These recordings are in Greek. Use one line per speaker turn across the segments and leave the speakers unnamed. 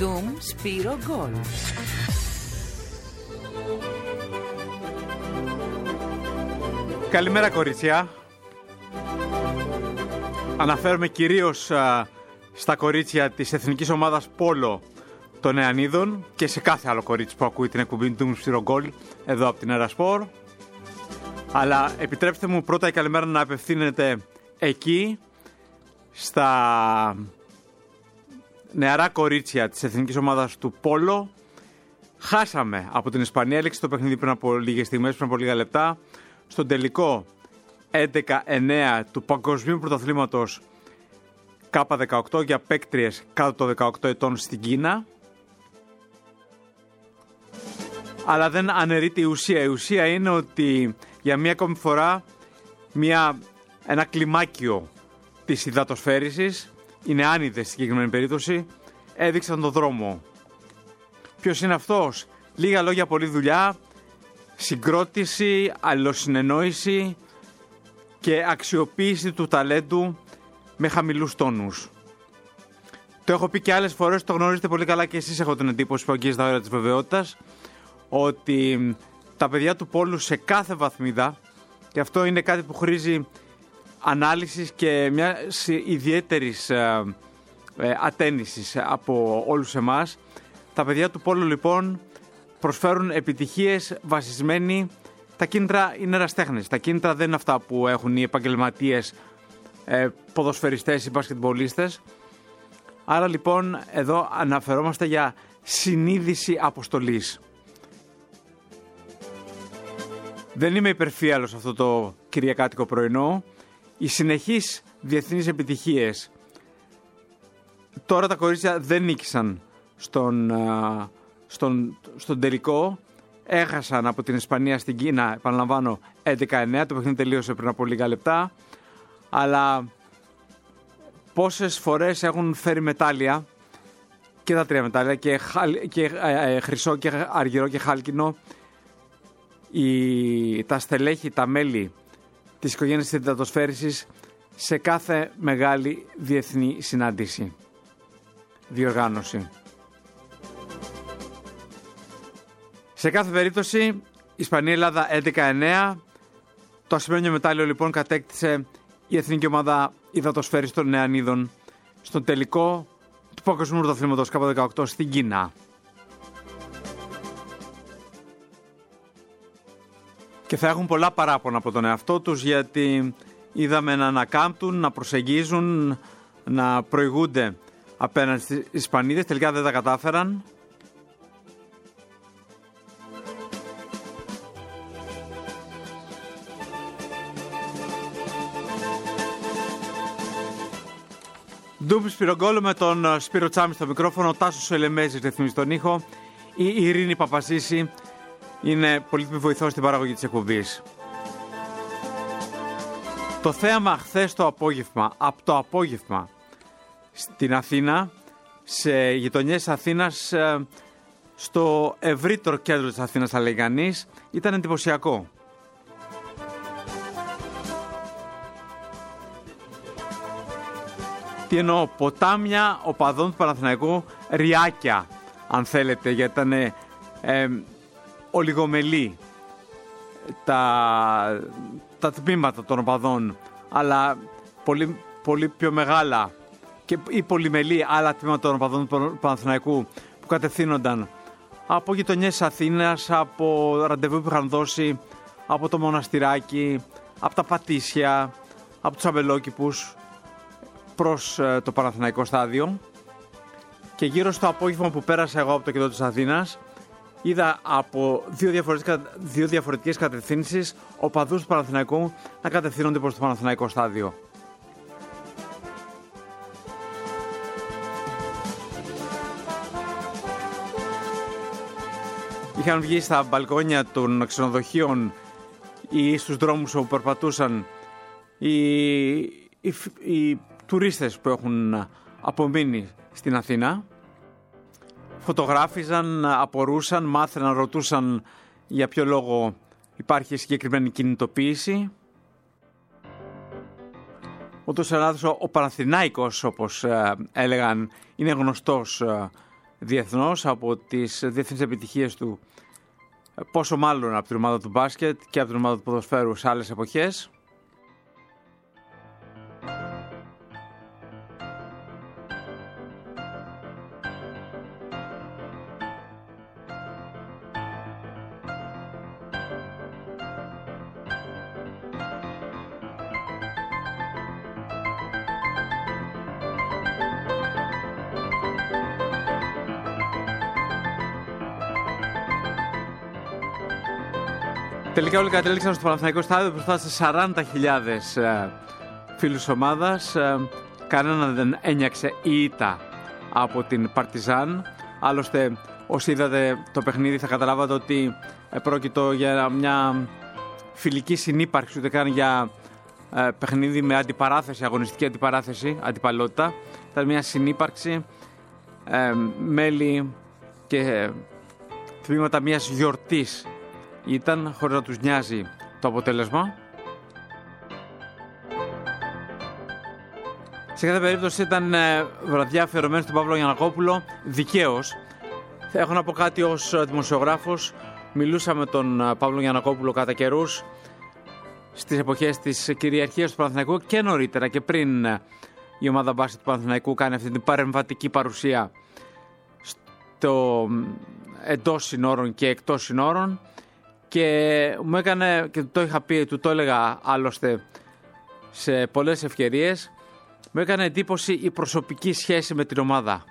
Ντουμ Σπύρο Γκολ.
Καλημέρα κορίτσια. Αναφέρομαι κυρίως στα κορίτσια της εθνικής ομάδας Πόλο των Νεανίδων και σε κάθε άλλο κορίτσι που ακούει την εκπομπή Ντουμ Σπύρο Γκολ εδώ από την Ερασπορ. Αλλά επιτρέψτε μου πρώτα η καλημέρα να απευθύνεται εκεί στα νεαρά κορίτσια της εθνικής ομάδας του Πόλο. Χάσαμε από την Ισπανία, έληξε το παιχνίδι πριν από λίγες στιγμές, πριν από λίγα λεπτά, στον τελικό 11-9 του Παγκοσμίου Πρωταθλήματος K18 για παίκτριες κάτω των 18 ετών στην Κίνα. Αλλά δεν αναιρείται η ουσία. Η ουσία είναι ότι για μία ακόμη φορά ένα κλιμάκιο της υδατοσφαίρισης, οι νεάνιδες στη συγκεκριμένη περίπτωση, έδειξαν τον δρόμο. Ποιος είναι αυτός? Λίγα λόγια, πολλή δουλειά, συγκρότηση, αλληλοσυνεννόηση και αξιοποίηση του ταλέντου με χαμηλούς τόνους. Το έχω πει και άλλες φορές, το γνωρίζετε πολύ καλά και εσείς, έχω την εντύπωση που αγγίζει τα όρια της βεβαιότητας, ότι τα παιδιά του Πόλου σε κάθε βαθμίδα, και αυτό είναι κάτι που χρήζει ανάλυσης και μια ιδιαίτερης ατένισης από όλους εμάς, τα παιδιά του Πόλου λοιπόν προσφέρουν επιτυχίες βασισμένοι. Τα κίνητρα είναι ερασιτέχνες. Τα κίνητρα δεν είναι αυτά που έχουν οι επαγγελματίες ποδοσφαιριστές ή μπασκετμπολίστες. Άρα λοιπόν εδώ αναφερόμαστε για συνείδηση αποστολής. Δεν είμαι υπερφύαλος αυτό το κυριακάτικο πρωινό. Οι συνεχείς διεθνείς επιτυχίες. Τώρα τα κορίτσια δεν νίκησαν στον τελικό. Έχασαν από την Ισπανία στην Κίνα, επαναλαμβάνω, 11-9. Το παιχνίδι τελείωσε πριν από λίγα λεπτά. Αλλά πόσες φορές έχουν φέρει μετάλλια, και τα τρία μετάλλια, και χρυσό και αργυρό και χάλκινο, τα στελέχη, τα μέλη της οικογένειας της υδατοσφαίρισης σε κάθε μεγάλη διεθνή συνάντηση, διοργάνωση. Σε κάθε περίπτωση, Ισπανία-Ελλάδα 11-9. Το ασημένιο μετάλλιο λοιπόν κατέκτησε η εθνική ομάδα υδατοσφαίρισης των Νεανίδων στον τελικό του Παγκοσμίου Πρωταθλήματος K18 στην Κίνα. Και θα έχουν πολλά παράπονα από τον εαυτό τους, γιατί είδαμε να ανακάμπτουν, να προσεγγίζουν, να προηγούνται απέναντι στις Ισπανίδες. Τελικά δεν τα κατάφεραν. Ντουμ Σπύρο Γκολ με τον Σπύρο Τσάμι στο μικρόφωνο, ο Τάσος Ελεμέζης ρυθμίζει τον ήχο, η Ειρήνη Παπαζήση είναι πολύτιμη βοηθός στην παραγωγή της εκπομπής. Το θέαμα χθες από το απόγευμα στην Αθήνα, σε γειτονιές Αθήνας, στο ευρύτερο κέντρο της Αθήνας θα λέει κανείς, ήταν εντυπωσιακό. Τι εννοώ? Ποτάμια οπαδών του Παναθηναϊκού, ριάκια αν θέλετε, γιατί ήταν ολιγομελή τα τμήματα των οπαδών, αλλά πολύ πιο μεγάλα ή πολυμελή άλλα τμήματα των οπαδών του Παναθηναϊκού που κατευθύνονταν από γειτονιές Αθήνας, από ραντεβού που είχαν δώσει από το Μοναστηράκι, από τα Πατήσια, από τους Αμπελόκηπους προς το Παναθηναϊκό στάδιο. Και γύρω στο απόγευμα που πέρασα εγώ από το κέντρο της Αθήνας, είδα από δύο διαφορετικές κατευθύνσεις οπαδούς του Παναθηναϊκού να κατευθύνονται προς το Παναθηναϊκό στάδιο. Είχαν βγει στα μπαλκόνια των ξενοδοχείων ή στους δρόμους όπου περπατούσαν οι τουρίστες που έχουν απομείνει στην Αθήνα. Φωτογράφιζαν, απορούσαν, μάθαιναν, ρωτούσαν για ποιο λόγο υπάρχει συγκεκριμένη κινητοποίηση. Ούτως ο Παναθηνάικος, όπως έλεγαν, είναι γνωστός διεθνώς από τις διεθνείς επιτυχίες του, πόσο μάλλον από την ομάδα του μπάσκετ και από την ομάδα του ποδοσφαίρου σε άλλες εποχές. Τελικά όλοι κατέληξαν στο Παναθηναϊκό στάδιο μπροστά σε 40.000 φίλους ομάδας. Κανένα δεν ένιαξε η ήττα από την Παρτιζάν. Άλλωστε, όσοι είδατε το παιχνίδι θα καταλάβατε ότι πρόκειτο για μια φιλική συνύπαρξη, ούτε καν για παιχνίδι με αντιπαράθεση, αγωνιστική αντιπαράθεση, αντιπαλότητα. Ήταν μια συνύπαρξη, μέλη και τμήματα μιας γιορτής ήταν, χωρίς να τους νοιάζει το αποτέλεσμα. Σε κάθε περίπτωση ήταν βραδιά αφιερωμένη στον Παύλο Γιαννακόπουλο, δικαίως. Έχω να πω κάτι ως δημοσιογράφος. Μιλούσα με τον Παύλο Γιαννακόπουλο κατά καιρούς στις εποχές της κυριαρχίας του Παναθηναϊκού και νωρίτερα και πριν η ομάδα μπάσκετ του Παναθηναϊκού κάνει αυτή την παρεμβατική παρουσία στο εντός συνόρων και εκτός συνόρων. Και μου έκανε, και το είχα πει, του το έλεγα άλλωστε σε πολλές ευκαιρίες, μου έκανε εντύπωση η προσωπική σχέση με την ομάδα.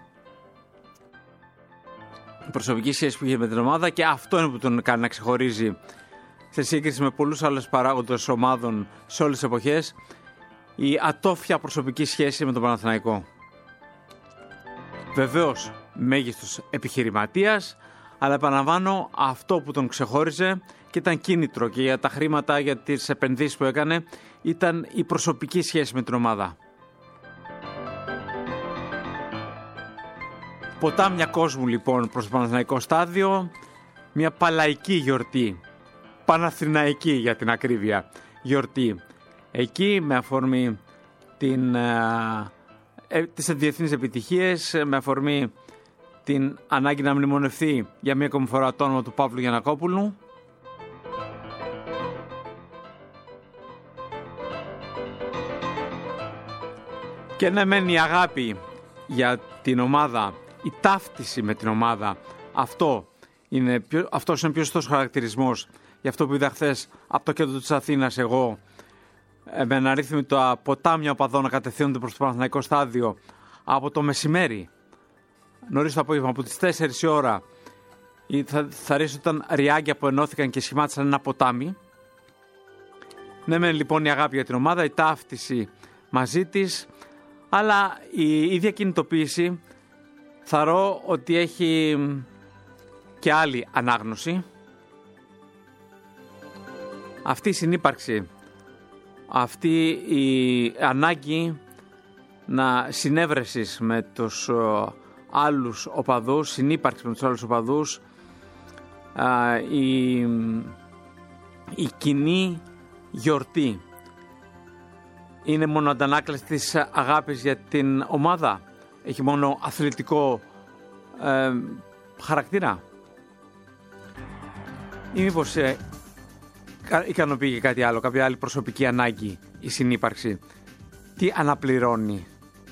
Η προσωπική σχέση που είχε με την ομάδα, και αυτό είναι που τον κάνει να ξεχωρίζει σε σύγκριση με πολλούς άλλους παράγοντες ομάδων σε όλες τις εποχές, η ατόφια προσωπική σχέση με τον Παναθηναϊκό. Βεβαίως μέγιστος επιχειρηματίας, αλλά επαναλαμβάνω, αυτό που τον ξεχώριζε και ήταν κίνητρο και για τα χρήματα, για τις επενδύσεις που έκανε, ήταν η προσωπική σχέση με την ομάδα. Ποτάμια κόσμου λοιπόν προς το Παναθηναϊκό στάδιο, μια παλαϊκή γιορτή, παναθηναϊκή για την ακρίβεια γιορτή. Εκεί με αφορμή τις διεθνείς επιτυχίες, με αφορμή την ανάγκη να μνημονευθεί για μία ακόμη φορά το όνομα του Παύλου Γιαννακόπουλου. Και ναι μεν η αγάπη για την ομάδα, η ταύτιση με την ομάδα, αυτός είναι πιο σωστός χαρακτηρισμός για αυτό που είδα χθες από το κέντρο της Αθήνας εγώ, με ένα αριθμητο ποτάμια οπαδών να κατευθύνονται προς το Παναθηναϊκό στάδιο από το μεσημέρι, νωρίς το απόγευμα, από τις 4 η ώρα. Θα ρίξονταν ριάγκια που ενώθηκαν και σχημάτισαν ένα ποτάμι. Ναι μεν λοιπόν η αγάπη για την ομάδα, η ταύτιση μαζί της, αλλά η ίδια κινητοποίηση θαρώ ότι έχει και άλλη ανάγνωση. Αυτή η συνύπαρξη, αυτή η ανάγκη να συνέβρεσης με τους άλλους οπαδούς, συνύπαρξη με τους άλλους οπαδούς, η κοινή γιορτή είναι μόνο αντανάκλαση της αγάπης για την ομάδα, έχει μόνο αθλητικό χαρακτήρα, ή μήπως ικανοποιεί και κάτι άλλο, κάποια άλλη προσωπική ανάγκη η συνύπαρξη? Τι αναπληρώνει?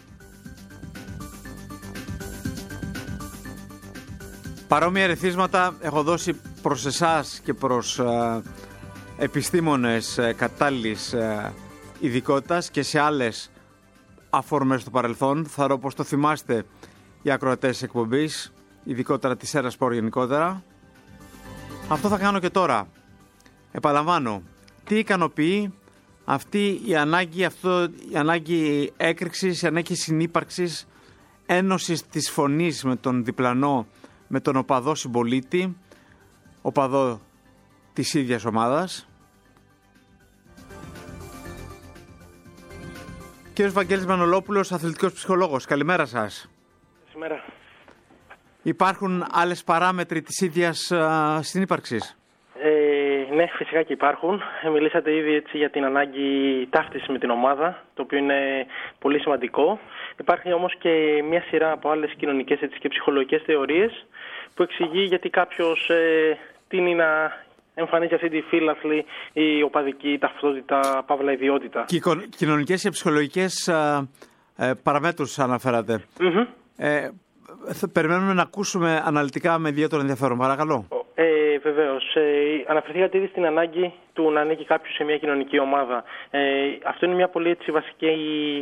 Παρόμοια ερεθίσματα έχω δώσει προς εσάς και προς επιστήμονες κατάλληλης ειδικότητας και σε άλλες αφορμές του παρελθόν. Θαρώ πως το θυμάστε οι ακροατές της εκπομπής, ειδικότερα της Σέρα Σπορ γενικότερα. Αυτό θα κάνω και τώρα. Επαναλαμβάνω, τι ικανοποιεί αυτή η ανάγκη, η ανάγκη έκρηξης, η ανάγκη συνύπαρξης, ένωσης της φωνής με τον διπλανό, με τον οπαδό συμπολίτη, οπαδό της ίδιας ομάδας. Κύριος Βαγγέλης Μανολόπουλος, αθλητικός ψυχολόγος. Καλημέρα σας.
Καλημέρα.
Υπάρχουν άλλες παράμετροι της ίδιας συνύπαρξης?
Ναι, φυσικά και υπάρχουν. Μιλήσατε ήδη έτσι για την ανάγκη ταύτισης με την ομάδα, το οποίο είναι πολύ σημαντικό. Υπάρχει όμως και μια σειρά από άλλες κοινωνικές και ψυχολογικές θεωρίες που εξηγεί γιατί κάποιος τείνει να εμφανίζει αυτή τη φύλαθλη ή οπαδική ταυτότητα, παύλα ιδιότητα.
Κοινωνικές και ψυχολογικές παραμέτρους αναφέρατε.
Mm-hmm.
Θα περιμένουμε να ακούσουμε αναλυτικά με ιδιαίτερο ενδιαφέρον. Παρακαλώ.
Βεβαίως. Αναφερθήκατε ήδη στην ανάγκη του να ανήκει κάποιος σε μια κοινωνική ομάδα. Αυτό είναι μια πολύ βασική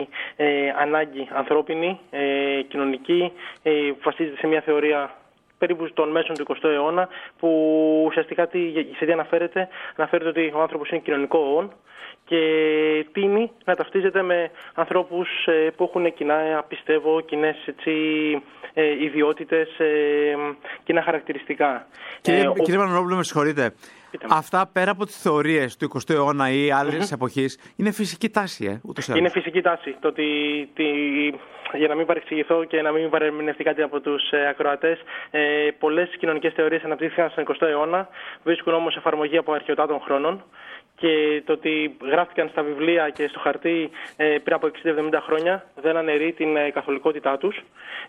ανάγκη ανθρώπινη, κοινωνική, βασίζεται σε μια θεωρία περίπου των μέσων του 20ου αιώνα, που ουσιαστικά σε τι αναφέρεται ότι ο άνθρωπος είναι κοινωνικό όν και τείνει να ταυτίζεται με ανθρώπους που έχουν κοινά, πιστεύω, κοινές ιδιότητες, κοινά χαρακτηριστικά.
Κύριε Μανολόπουλο, με συγχωρείτε. Αυτά πέρα από τις θεωρίες του 20ου αιώνα ή άλλης εποχής, είναι φυσική τάση, ούτως ή άλλως. Είναι
φυσική τάση. Το ότι, για να μην παρεξηγηθώ και να μην παρεμηνευτεί κάτι από τους ακροατές, πολλές κοινωνικές θεωρίες αναπτύχθηκαν στον 20ο αιώνα, βρίσκουν όμως εφαρμογή από αρχαιοτά των χρόνων. Και το ότι γράφτηκαν στα βιβλία και στο χαρτί πριν από 60-70 χρόνια δεν αναιρεί την καθολικότητά τους.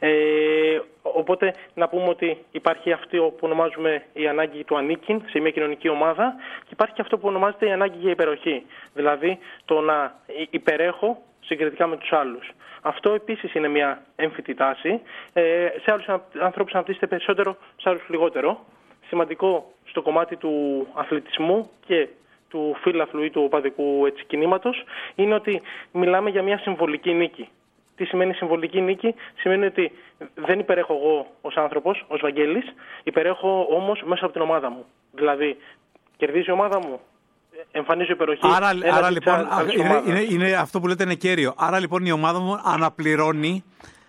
Οπότε να πούμε ότι υπάρχει αυτό που ονομάζουμε η ανάγκη του ανήκειν σε μια κοινωνική ομάδα και υπάρχει και αυτό που ονομάζεται η ανάγκη για υπεροχή. Δηλαδή το να υπερέχω συγκριτικά με τους άλλους. Αυτό επίσης είναι μια έμφυτη τάση. Σε άλλους ανθρώπους αναπτύσσεται περισσότερο, σε άλλους λιγότερο. Σημαντικό στο κομμάτι του αθλητισμού και του φύλαθλου ή του οπαδικού κινήματος είναι ότι μιλάμε για μια συμβολική νίκη. Τι σημαίνει συμβολική νίκη? Σημαίνει ότι δεν υπερέχω εγώ ως άνθρωπος, ως Βαγγέλης, υπερέχω όμως μέσα από την ομάδα μου. Δηλαδή, κερδίζει η ομάδα μου, εμφανίζω υπεροχή.
Άρα λοιπόν, είναι αυτό που λέτε είναι κέριο. Άρα λοιπόν η ομάδα μου αναπληρώνει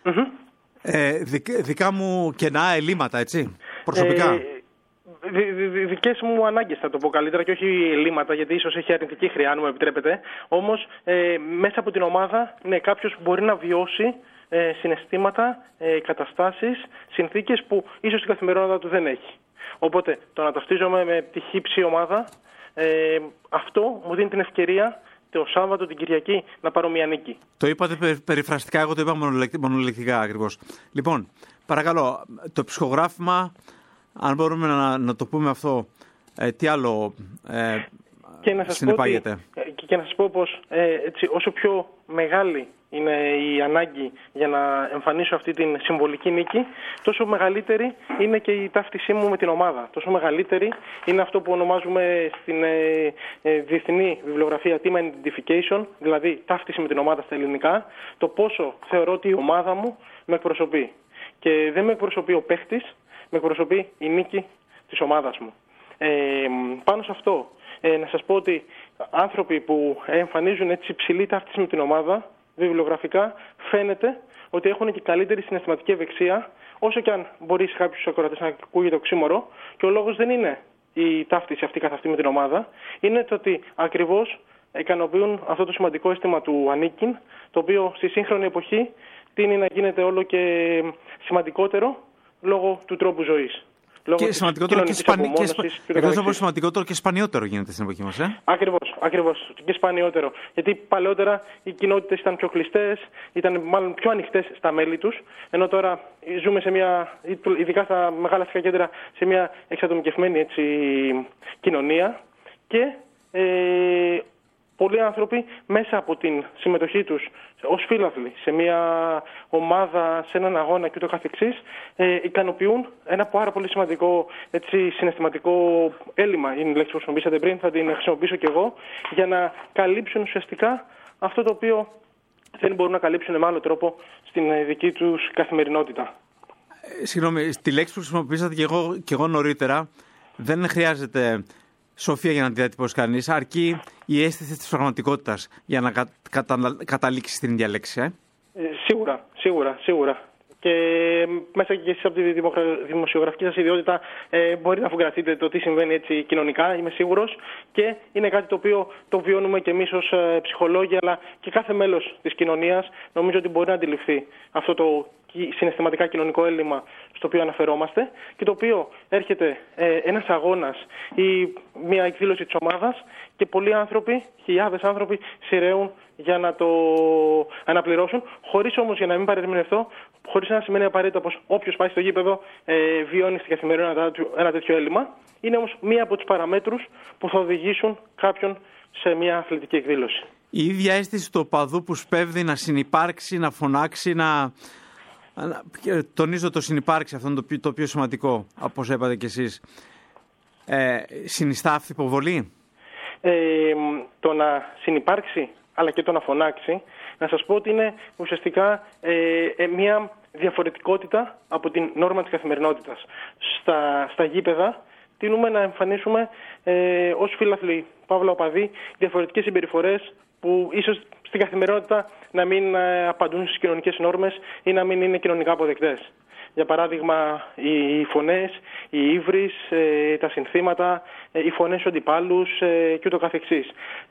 δικά μου κενά, ελλείμματα, έτσι, προσωπικά.
Δικές μου ανάγκες θα το πω καλύτερα και όχι ελλείμματα, γιατί ίσως έχει αρνητική χρειά, αν μου επιτρέπετε. Όμως μέσα από την ομάδα κάποιος μπορεί να βιώσει συναισθήματα, καταστάσεις, συνθήκες που ίσως στην καθημερινότητα του δεν έχει. Οπότε το να ταυτίζομαι με τη χύψη ομάδα, αυτό μου δίνει την ευκαιρία το Σάββατο, την Κυριακή, να πάρω μια νίκη.
Το είπατε περιφραστικά, εγώ το είπα μονολεκτικά ακριβώς. Λοιπόν, παρακαλώ, το ψυχογράφημα, αν μπορούμε να το πούμε αυτό, τι άλλο συνεπάγεται?
Και να σας πω πως όσο πιο μεγάλη είναι η ανάγκη για να εμφανίσω αυτή την συμβολική νίκη, τόσο μεγαλύτερη είναι και η ταύτισή μου με την ομάδα. Τόσο μεγαλύτερη είναι αυτό που ονομάζουμε στην διεθνή βιβλιογραφία team identification, δηλαδή ταύτιση με την ομάδα στα ελληνικά, το πόσο θεωρώ ότι η ομάδα μου με εκπροσωπεί. Και δεν με εκπροσωπεί ο παίχτης, με εκπροσωπεί η νίκη της ομάδας μου. Πάνω σε αυτό, να σας πω ότι άνθρωποι που εμφανίζουν έτσι υψηλή ταύτιση με την ομάδα, βιβλιογραφικά φαίνεται ότι έχουν και καλύτερη συναισθηματική ευεξία, όσο και αν μπορεί σε κάποιους ακροατές να ακούγεται οξύμορο, και ο λόγος δεν είναι η ταύτιση αυτή καθ' αυτή με την ομάδα, είναι το ότι ακριβώς ικανοποιούν αυτό το σημαντικό αίσθημα του ανήκειν, το οποίο στη σύγχρονη εποχή τείνει να γίνεται όλο και σημαντικότερο λόγω του τρόπου ζωής.
Και σημαντικότερο και σπανιότερο γίνεται στην εποχή μας.
Ακριβώς. Και σπανιότερο. Γιατί παλαιότερα οι κοινότητες ήταν πιο κλειστές, ήταν μάλλον πιο ανοιχτές στα μέλη τους, ενώ τώρα ζούμε σε μια, ειδικά στα μεγάλα αστικά κέντρα, σε μια εξατομικευμένη κοινωνία και πολλοί άνθρωποι μέσα από την συμμετοχή τους ως φύλαθλοι σε μια ομάδα, σε έναν αγώνα και ούτω καθεξής, ικανοποιούν ένα πάρα πολύ σημαντικό συναισθηματικό έλλειμμα. Είναι η λέξη που χρησιμοποιήσατε πριν, θα την χρησιμοποιήσω και εγώ, για να καλύψουν ουσιαστικά αυτό το οποίο δεν μπορούν να καλύψουν με άλλο τρόπο στην δική τους καθημερινότητα.
Συγγνώμη, στη λέξη που χρησιμοποιήσατε και εγώ νωρίτερα, δεν χρειάζεται σοφία για να τη διατυπώσει κανείς, αρκεί η αίσθηση της πραγματικότητας για να καταλήξει στην ίδια λέξη. Σίγουρα. Και μέσα και εσείς από τη δημοσιογραφική σας ιδιότητα μπορείτε να αφουγκραστείτε το τι συμβαίνει έτσι κοινωνικά, είμαι σίγουρος, και είναι κάτι το οποίο το βιώνουμε και εμείς ως ψυχολόγοι, αλλά και κάθε μέλος της κοινωνίας νομίζω ότι μπορεί να αντιληφθεί αυτό το συναισθηματικά κοινωνικό έλλειμμα στο οποίο αναφερόμαστε, και το οποίο έρχεται ένας αγώνας ή μια εκδήλωση της ομάδας
και πολλοί άνθρωποι, χιλιάδες άνθρωποι, σειραίουν για να το αναπληρώσουν, χωρίς όμως, για να μην παρερμηνευτώ, χωρίς να σημαίνει απαραίτητα πως όποιος πάει στο γήπεδο βιώνει στην καθημερινότητα ένα τέτοιο έλλειμμα. Είναι όμως μία από τις παραμέτρους που θα οδηγήσουν κάποιον σε μια αθλητική εκδήλωση.
Η ίδια αίσθηση του οπαδού που σπέβδει να συνυπάρξει, να φωνάξει, τονίζω το συνυπάρξει, αυτό είναι το πιο σημαντικό, όπως είπατε κι εσείς. Συνιστά αυτυποβολή?
Το να συνυπάρξει αλλά και το να φωνάξει, να σας πω ότι είναι ουσιαστικά μια διαφορετικότητα από την νόρμα της καθημερινότητας. Στα γήπεδα τείνουμε να εμφανίσουμε ως φίλαθλοι, παύλα οπαδοί, διαφορετικές συμπεριφορές που ίσως στην καθημερινότητα να μην απαντούν στις κοινωνικές νόρμες ή να μην είναι κοινωνικά αποδεκτές. Για παράδειγμα, οι φωνές, οι ύβρις, τα συνθήματα, οι φωνές στους αντιπάλους και ούτω καθεξής.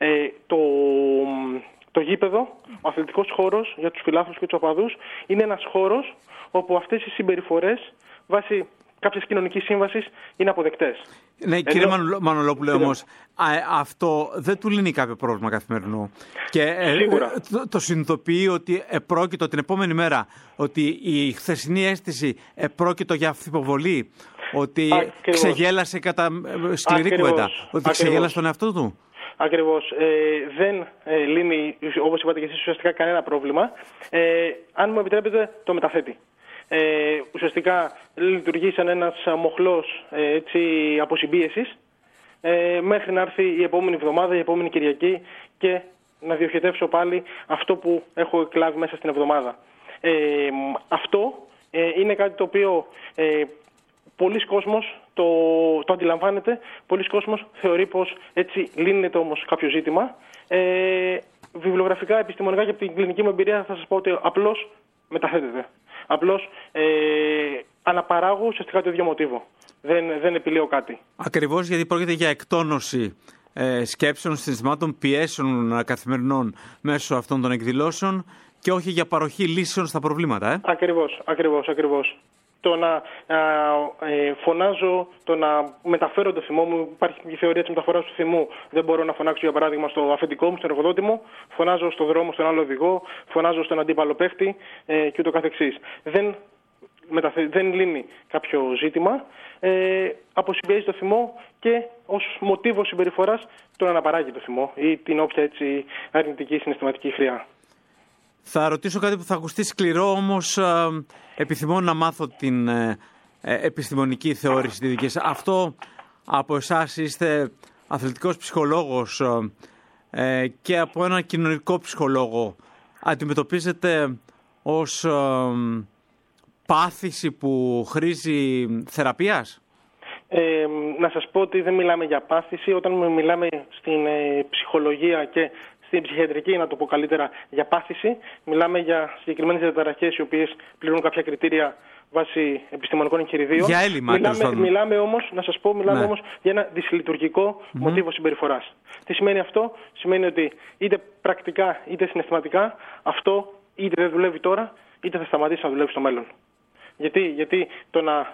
Το γήπεδο, ο αθλητικός χώρος για τους φιλάθλους και τους οπαδούς, είναι ένας χώρος όπου αυτές οι συμπεριφορές βάσει κάποιες κοινωνικής σύμβασης είναι αποδεκτές.
Ναι, κύριε Μανολόπουλε, όμως, αυτό δεν του λύνει κάποιο πρόβλημα καθημερινό. Και το συνειδητοποιεί ότι επρόκειτο την επόμενη μέρα, ότι η χθεσινή αίσθηση επρόκειτο για αυθυποβολή, ότι ξεγέλασε κατά σκληρή κουβέντα, ότι ξεγέλασε τον εαυτό του.
Ακριβώς. Δεν λύνει, όπως είπατε και εσείς, ουσιαστικά κανένα πρόβλημα. Αν μου επιτρέπετε, το μεταθέτει. Ουσιαστικά λειτουργεί σαν ένας μοχλός αποσυμπίεσης μέχρι να έρθει η επόμενη εβδομάδα, η επόμενη Κυριακή και να διοχετεύσω πάλι αυτό που έχω εκλάβει μέσα στην εβδομάδα. Αυτό είναι κάτι το οποίο πολλοί κόσμος το αντιλαμβάνεται, πολλοί κόσμος θεωρεί πως έτσι λύνεται όμως κάποιο ζήτημα. Βιβλιογραφικά, επιστημονικά και από την κλινική μου εμπειρία θα σας πω ότι απλώς μεταθέτεται. Απλώς αναπαράγω ουσιαστικά το ίδιο μοτίβο. Δεν επιλέω κάτι.
Ακριβώς γιατί πρόκειται για εκτόνωση σκέψεων, συναισθημάτων, πιέσεων καθημερινών μέσω αυτών των εκδηλώσεων και όχι για παροχή λύσεων στα προβλήματα. Ακριβώς.
Το να φωνάζω, το να μεταφέρω το θυμό μου, υπάρχει η θεωρία της μεταφοράς του θυμού. Δεν μπορώ να φωνάξω, για παράδειγμα, στο αφεντικό μου, στον εργοδότη μου, φωνάζω στον δρόμο, στον άλλο οδηγό, φωνάζω στον αντίπαλο παίχτη και ούτω καθεξής. Δεν λύνει κάποιο ζήτημα, αποσυμπιέζει το θυμό και ως μοτίβο συμπεριφοράς τον αναπαράγει το θυμό ή την όποια αρνητική συναισθηματική χρειά.
Θα ρωτήσω κάτι που θα ακουστεί σκληρό, όμως επιθυμώ να μάθω την επιστημονική θεώρηση τη δική σας. Αυτό από εσάς, είστε αθλητικός ψυχολόγος και από έναν κοινωνικό ψυχολόγο, αντιμετωπίζετε ως πάθηση που χρήζει θεραπείας?
Να σας πω ότι δεν μιλάμε για πάθηση. Όταν μιλάμε στην ψυχολογία και στην ψυχιατρική, να το πω καλύτερα, για πάθηση, μιλάμε για συγκεκριμένες διαταραχές οι οποίες πληρούν κάποια κριτήρια βάσει επιστημονικών εγχειριδίων.
Για έλλειμμα,
μιλάμε όμως, να σας πω, όμως για ένα δυσλειτουργικό μοτίβο συμπεριφοράς. Τι σημαίνει αυτό? Σημαίνει ότι είτε πρακτικά είτε συναισθηματικά αυτό είτε δεν δουλεύει τώρα, είτε θα σταματήσει να δουλεύει στο μέλλον. Γιατί το να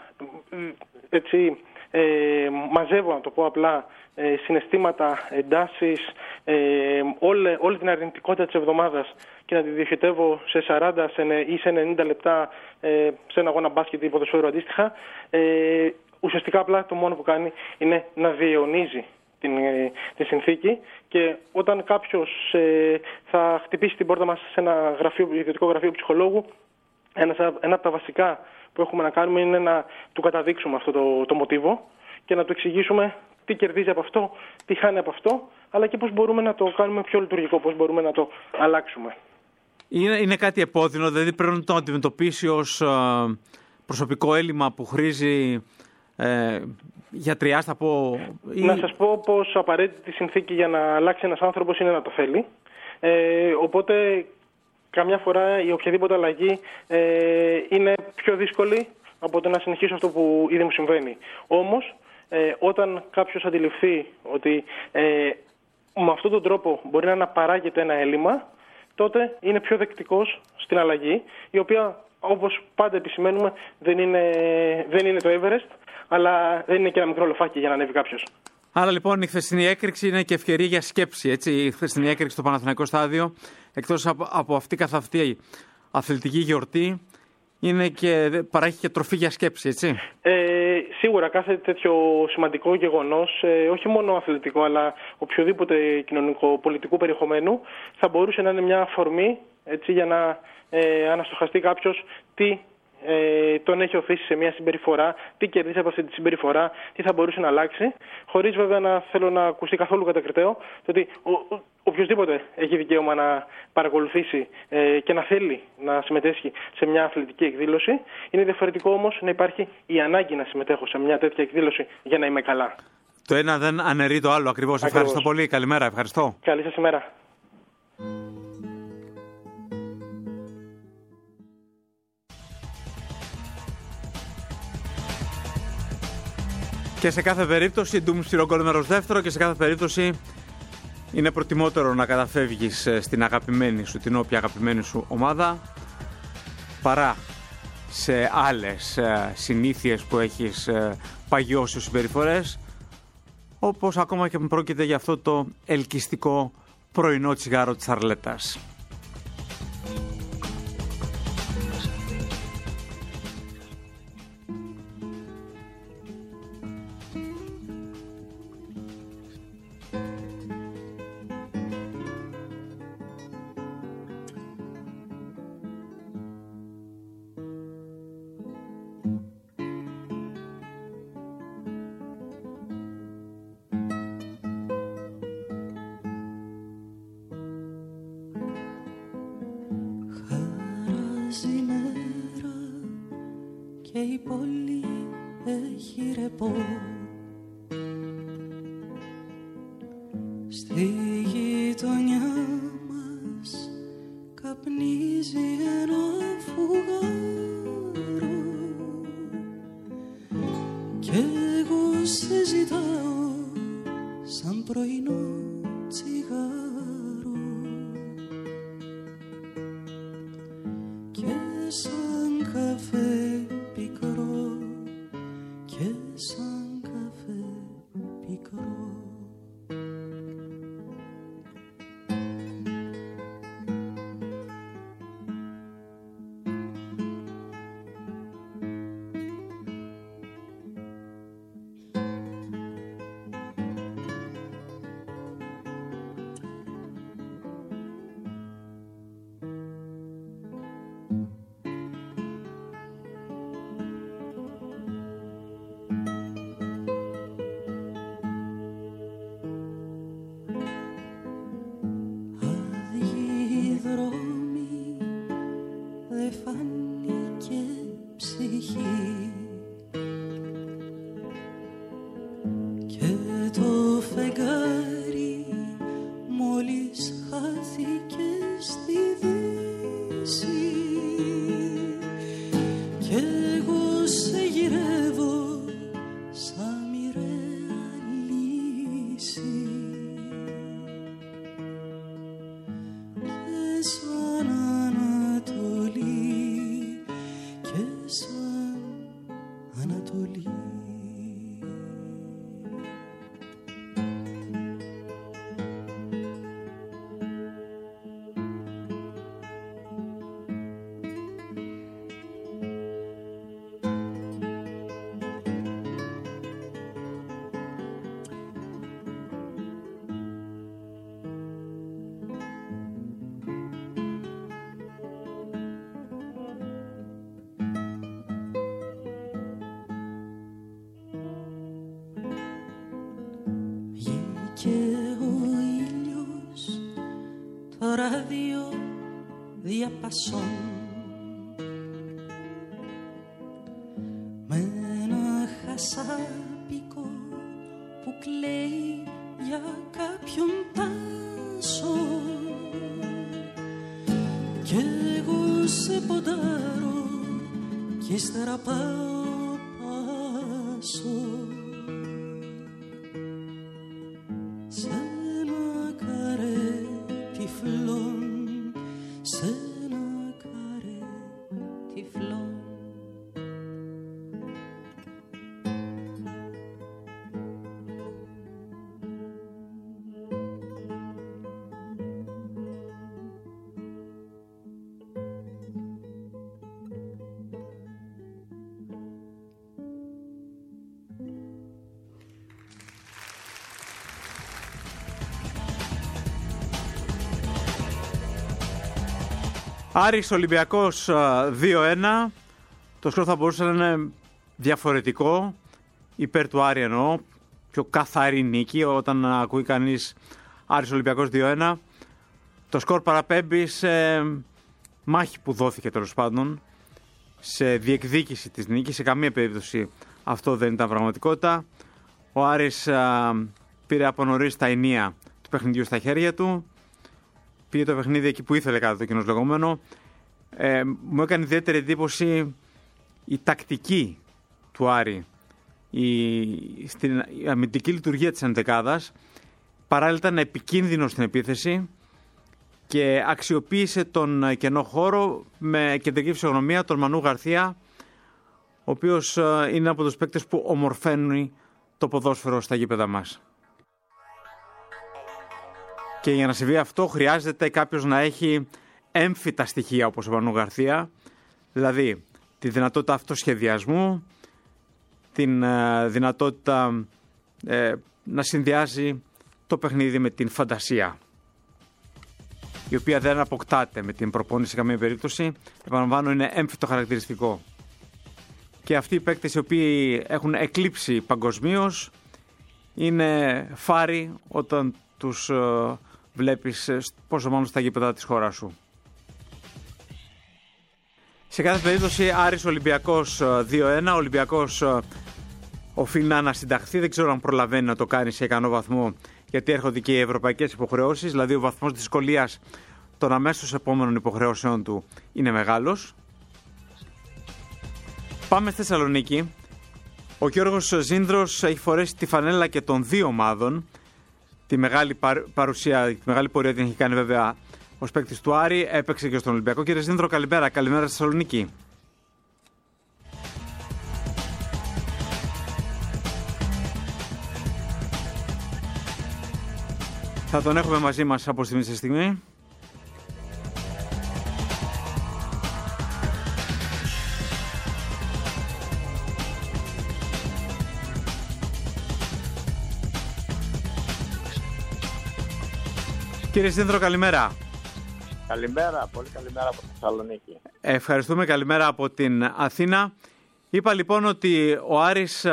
μαζεύω, να το πω απλά, συναισθήματα, εντάσεις, όλη την αρνητικότητα της εβδομάδας και να τη διοχετεύω σε 40 ή σε 90 λεπτά σε ένα αγώνα μπάσκετ ή ποδοσφαίρου αντίστοιχα, ουσιαστικά απλά το μόνο που κάνει είναι να διαιωνίζει τη συνθήκη, και όταν κάποιος θα χτυπήσει την πόρτα μας σε ένα ιδιωτικό γραφείο ψυχολόγου, ένα από τα βασικά που έχουμε να κάνουμε είναι να του καταδείξουμε αυτό το μοτίβο και να του εξηγήσουμε τι κερδίζει από αυτό, τι χάνει από αυτό, αλλά και πώς μπορούμε να το κάνουμε πιο λειτουργικό, πώς μπορούμε να το αλλάξουμε.
Είναι κάτι επώδυνο, δηλαδή πρέπει να το αντιμετωπίσει ως προσωπικό έλλειμμα που χρήζει γιατριάς, θα πω.
Να σας πω πως απαραίτητη συνθήκη για να αλλάξει ένας άνθρωπος είναι να το θέλει. Οπότε καμιά φορά η οποιαδήποτε αλλαγή είναι πιο δύσκολη από το να συνεχίσω αυτό που ήδη μου συμβαίνει. Όμως, όταν κάποιος αντιληφθεί ότι με αυτόν τον τρόπο μπορεί να αναπαράγεται ένα έλλειμμα, τότε είναι πιο δεκτικός στην αλλαγή, η οποία, όπως πάντα επισημαίνουμε, δεν είναι το Everest, αλλά δεν είναι και ένα μικρό λοφάκι για να ανέβει κάποιος.
Άρα λοιπόν η χθεσινή έκρηξη είναι και ευκαιρία για σκέψη. Έτσι. Η χθεσινή έκρηξη στο Παναθηναϊκό στάδιο, εκτός από αυτή καθ' αυτή αθλητική γιορτή, παράγει και τροφή για σκέψη, έτσι.
Σίγουρα κάθε τέτοιο σημαντικό γεγονός, όχι μόνο αθλητικό, αλλά οποιοδήποτε κοινωνικό-πολιτικού περιεχομένου, θα μπορούσε να είναι μια αφορμή, έτσι, για να αναστοχαστεί κάποιος τι τον έχει οθήσει σε μια συμπεριφορά, τι κερδίσει από αυτή τη συμπεριφορά, τι θα μπορούσε να αλλάξει, χωρίς βέβαια να θέλω να ακουστεί καθόλου κατακριτέο, το ότι οποιοδήποτε έχει δικαίωμα να παρακολουθήσει και να θέλει να συμμετέσχει σε μια αθλητική εκδήλωση. Είναι διαφορετικό όμως να υπάρχει η ανάγκη να συμμετέχω σε μια τέτοια εκδήλωση για να είμαι καλά.
Το ένα δεν αναιρεί το άλλο ακριβώς. Ευχαριστώ πολύ. Καλημέρα. Ευχαριστώ.
Καλή σας ημέρα.
Και σε κάθε περίπτωση, ντουμ γκολ μέρος δεύτερο, και σε κάθε περίπτωση είναι προτιμότερο να καταφεύγεις στην αγαπημένη σου, την όποια αγαπημένη σου ομάδα, παρά σε άλλες συνήθειες που έχεις παγιώσει συμπεριφορές, όπως ακόμα και πρόκειται για αυτό το ελκυστικό πρωινό τσιγάρο της Αρλέτας.
Και η πόλη έχει ρεπό. Στη γειτονιά μας καπνίζει ένα φουγάρο κι εγώ σε ζητάω σαν πρωινό τσιγάρο και σαν καφέ πικρό και σαν καφέ πικρό. Φάνηκε ψυχή και το φεγγάρι μόλις χάθηκε στη δύση κι εγώ σε γυρεύω σαν μοιραία λύση και σαν Ανατολή. Και ο ήλιος το ράδιο διαπασών με ένα χασάπικο που κλαίει για κάποιον τάσο κι εγώ σε ποντάρω κι ύστερα πάω πάσο σε ένα καρέ τυφλών, σε ένα καρέ τυφλών.
Άρης Ολυμπιακός 2-1. Το σκορ θα μπορούσε να είναι διαφορετικό. Υπέρ του Άρη εννοώ. Πιο καθαρή νίκη όταν ακούει κανείς Άρης Ολυμπιακός 2-1. Το σκορ παραπέμπει σε μάχη που δόθηκε τέλος πάντων. Σε διεκδίκηση της νίκης. Σε καμία περίπτωση αυτό δεν ήταν πραγματικότητα. Ο Άρης πήρε από νωρίς τα ενία του παιχνιδιού στα χέρια του. Πήγε το παιχνίδι εκεί που ήθελε κατά το κοινώς λεγόμενο. Μου έκανε ιδιαίτερη εντύπωση η τακτική του Άρη. Η αμυντική λειτουργία της ενδεκάδας. Παράλληλα ήταν επικίνδυνο στην επίθεση και αξιοποίησε τον κενό χώρο με κεντρική φυσιογνωμία τον Μανού Γαρθία, ο οποίος είναι από τους παίκτες που ομορφαίνουν το ποδόσφαιρο στα γήπεδα μας. Και για να συμβεί αυτό χρειάζεται κάποιος να έχει έμφυτα στοιχεία όπως ο Μανού Γαρθία, δηλαδή τη δυνατότητα αυτοσχεδιασμού, την δυνατότητα να συνδυάζει το παιχνίδι με την φαντασία, η οποία δεν αποκτάται με την προπόνηση σε καμία περίπτωση. Επαναλαμβάνω, είναι έμφυτο χαρακτηριστικό. Και αυτοί οι παίκτες οι οποίοι έχουν εκλείψει παγκοσμίως είναι φάροι όταν τους βλέπεις πόσο μάλλον στα γήπεδα της χώρας σου. Σε κάθε περίπτωση Άρης Ολυμπιακός 2-1. Ο Ολυμπιακός οφείλει να ανασυνταχθεί. Δεν ξέρω αν προλαβαίνει να το κάνει σε ικανό βαθμό, γιατί έρχονται και οι ευρωπαϊκές υποχρεώσεις. Δηλαδή ο βαθμός δυσκολίας των αμέσως επόμενων υποχρεώσεων του είναι μεγάλος. Πάμε στη Θεσσαλονίκη. Ο Γιώργος Ζήνδρος έχει φορέσει τη φανέλα και των δύο ομάδων. Τη μεγάλη παρουσία, τη μεγάλη πορεία την έχει κάνει βέβαια ως παίκτης του Άρη. Έπαιξε και στον Ολυμπιακό. Κύριε Ζήνδρο, καλημέρα. Καλημέρα στη Θεσσαλονίκη. Θα τον έχουμε μαζί μας από στιγμή σε στιγμή. Κύριε Ζήνδρο, καλημέρα.
Καλημέρα, πολύ καλημέρα από τη Θεσσαλονίκη.
Ευχαριστούμε, καλημέρα από την Αθήνα. Είπα λοιπόν ότι ο Άρης,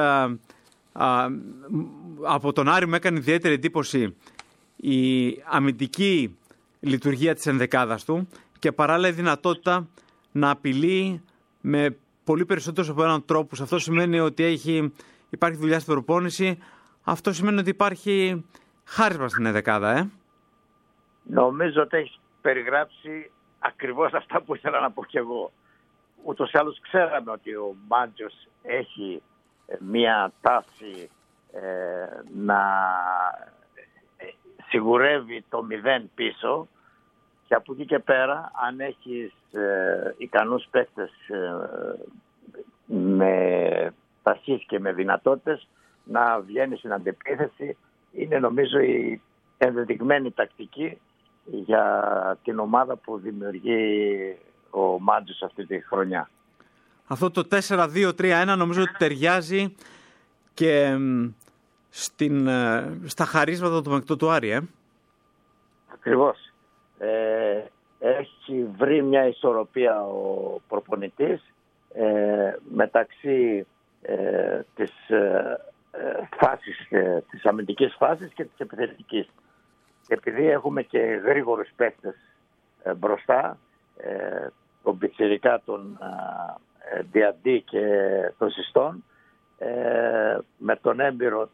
από τον Άρη μου έκανε ιδιαίτερη εντύπωση η αμυντική λειτουργία της ενδεκάδας του και παράλληλα η δυνατότητα να απειλεί με πολύ περισσότερους από έναν τρόπο. Αυτό σημαίνει ότι υπάρχει δουλειά στην προπόνηση. Αυτό σημαίνει ότι υπάρχει χάρισμα στην ενδεκάδα,
Νομίζω ότι έχεις περιγράψει ακριβώς αυτά που ήθελα να πω κι εγώ. Ούτως ή άλλως ξέραμε ότι ο Μάντζος έχει μία τάση να σιγουρεύει το 0 πίσω και από εκεί και πέρα αν έχεις ικανούς παίκτες με ταχύς και με δυνατότητες να βγαίνει στην αντεπίθεση, είναι νομίζω η ενδεδειγμένη τακτική για την ομάδα που δημιουργεί ο Μάντζος αυτή τη χρονιά.
Αυτό το 4-2-3-1 νομίζω ότι ταιριάζει και στα χαρίσματα του μεκτού του Άρη.
Ακριβώς. Έχει βρει μια ισορροπία ο προπονητής μεταξύ της φάσης, της αμυντικής φάσης και της επιθετικής. Επειδή έχουμε και γρήγορους παίκτες μπροστά, τον πιτσιρικά, τον Διαντή και τον Συστόν, με τον έμπειρο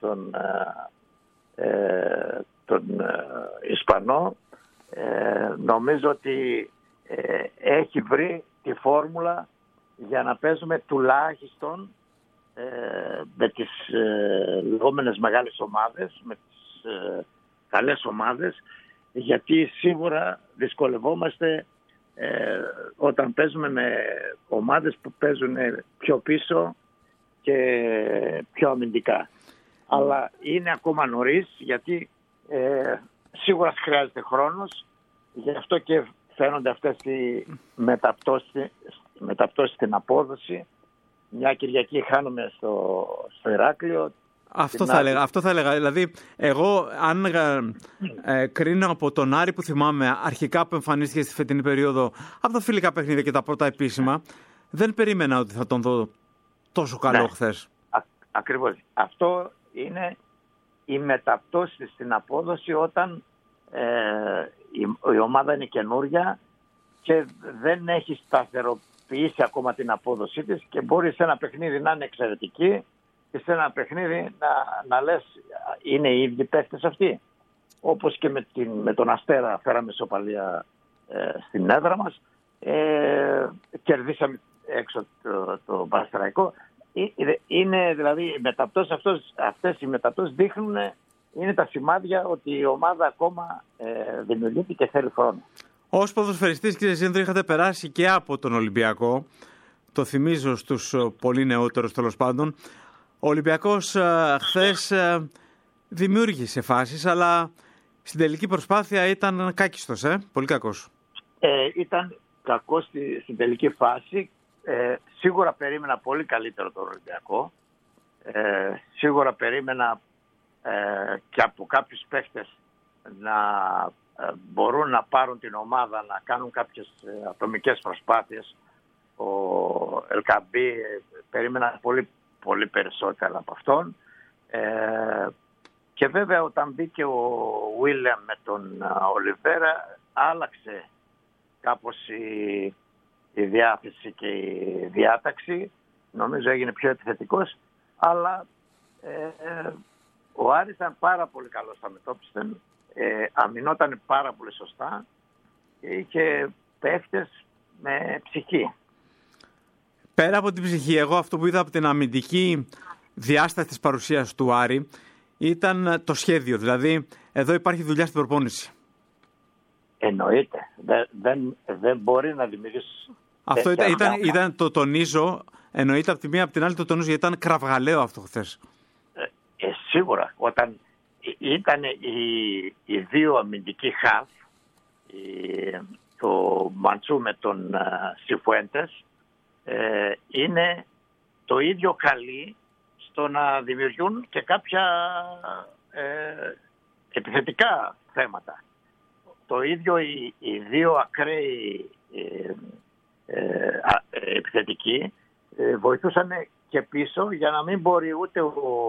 τον Ισπανό, νομίζω ότι έχει βρει τη φόρμουλα για να παίζουμε τουλάχιστον με τις λεγόμενες μεγάλες ομάδες, με τις καλές ομάδες, γιατί σίγουρα δυσκολευόμαστε όταν παίζουμε με ομάδες που παίζουν πιο πίσω και πιο αμυντικά. Αλλά είναι ακόμα νωρίς, γιατί σίγουρα χρειάζεται χρόνος, γι' αυτό και φαίνονται αυτές οι μεταπτώσεις στην απόδοση. Μια Κυριακή χάνουμε στο Ηράκλειο,
Αυτό θα έλεγα. Δηλαδή, εγώ αν κρίνω από τον Άρη που θυμάμαι αρχικά που εμφανίστηκε στη φετινή περίοδο από τα φιλικά παιχνίδια και τα πρώτα επίσημα, δεν περίμενα ότι θα τον δω τόσο καλό χθες.
Ακριβώς. Αυτό είναι η μεταπτώση στην απόδοση όταν η ομάδα είναι καινούρια και δεν έχει σταθεροποιήσει ακόμα την απόδοσή της και μπορεί σε ένα παιχνίδι να είναι εξαιρετική και σε ένα παιχνίδι να λες είναι οι ίδιοι παίκτες αυτοί. Όπως και με τον Αστέρα φέραμε ισοπαλία στην έδρα μας, κερδίσαμε έξω το Πανσεραϊκό. Είναι δηλαδή οι μεταπτώσεις αυτές οι μεταπτώσεις δείχνουν, είναι τα σημάδια ότι η ομάδα ακόμα δημιουργείται και θέλει χρόνο.
Ως ποδοσφαιριστής, κύριε Ζήνδρη, είχατε περάσει και από τον Ολυμπιακό. Το θυμίζω στους πολύ νεότερους τέλος πάντων. Ο Ολυμπιακός χθες δημιούργησε φάσεις, αλλά στην τελική προσπάθεια ήταν κάκιστος, πολύ κακός.
Ήταν κακός στην τελική φάση. Σίγουρα περίμενα πολύ καλύτερο τον Ολυμπιακό. Σίγουρα περίμενα και από κάποιους παίχτες να μπορούν να πάρουν την ομάδα, να κάνουν κάποιες ατομικές προσπάθειες. Ο Ελκαμπή περίμενα πολύ, πολύ περισσότερα από αυτόν. Και βέβαια όταν μπήκε ο Βίλιαμ με τον Ολιβέρα άλλαξε κάπως η διάθεση και η διάταξη. Νομίζω έγινε πιο επιθετικός, αλλά ο Άρης ήταν πάρα πολύ καλός στα μετώπιστεν, αμυνόταν πάρα πολύ σωστά και είχε παίχτες με ψυχή.
Πέρα από την ψυχή, εγώ αυτό που είδα από την αμυντική διάσταση της παρουσίας του Άρη ήταν το σχέδιο. Δηλαδή, εδώ υπάρχει δουλειά στην προπόνηση.
Εννοείται. Δεν μπορεί να δημιουργήσει.
Αυτό ήταν, το τονίζω, εννοείται από τη μία από την άλλη το τονίζω, γιατί ήταν κραυγαλαίο αυτό χθες.
Σίγουρα. Όταν ήταν οι δύο αμυντικοί χαφ, το Μαντσού με τον Σιφουέντες, είναι το ίδιο καλοί στο να δημιουργούν και κάποια επιθετικά θέματα. Το ίδιο οι δύο ακραίοι επιθετικοί βοηθούσαν και πίσω για να μην μπορεί ούτε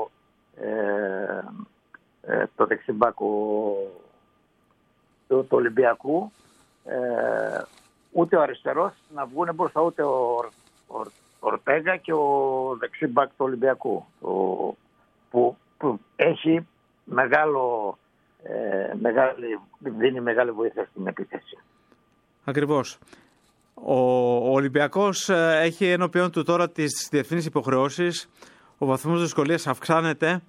το δεξιμπάκ του Ολυμπιακού ούτε ο αριστερός να βγουν μπροστά, ούτε ο Ορτέγα και ο δεξιμπάκ του Ολυμπιακού που έχει δίνει μεγάλη βοήθεια στην επίθεση.
Ακριβώς. Ο Ολυμπιακός έχει ενώπιον του τώρα τις διεθνείς υποχρεώσεις. Ο βαθμός δυσκολίας αυξάνεται.